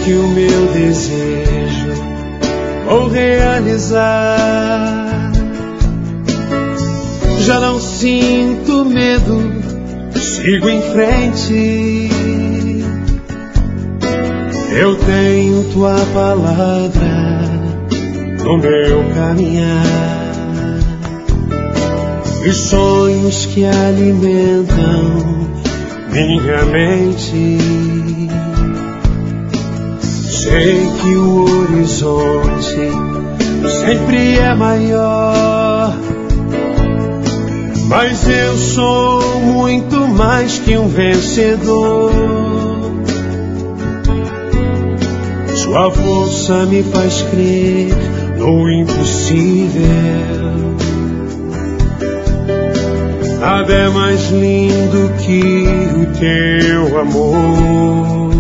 que o meu desejo vou realizar. Já não sinto medo, sigo em frente. Eu tenho tua palavra no meu caminhar. Os sonhos que alimentam minha mente. Sei que o horizonte sempre é maior, mas eu sou muito mais que um vencedor. Sua força me faz crer no impossível. Nada é mais lindo que o teu amor.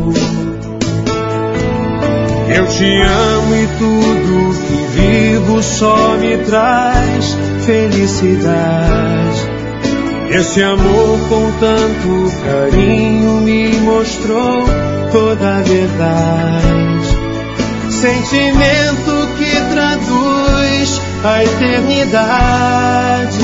Eu te amo e tudo que vivo só me traz felicidade. Esse amor com tanto carinho me mostrou toda a verdade. Sentimento que traduz a eternidade.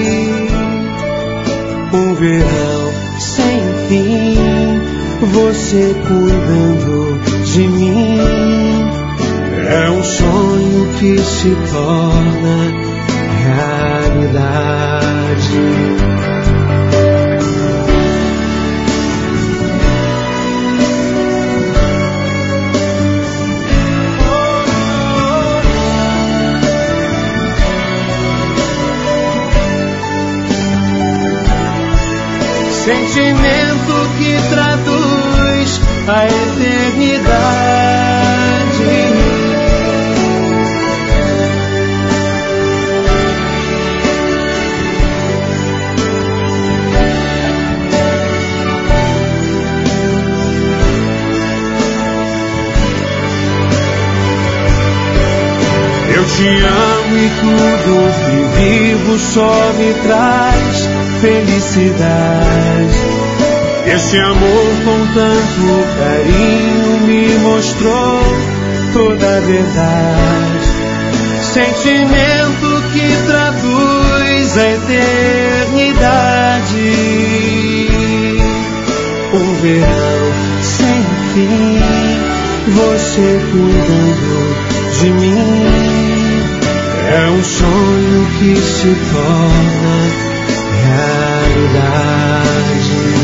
Um verão sem fim, você cuidando de mim. É um sonho que se torna realidade. Sentimento que traduz a eternidade. Eu te amo e tudo que vivo só me traz felicidade. Esse amor com tanto carinho me mostrou toda a verdade. Sentimento que traduz a eternidade. Um verão sem fim, você cuidando de mim. É um sonho que se torna realidade.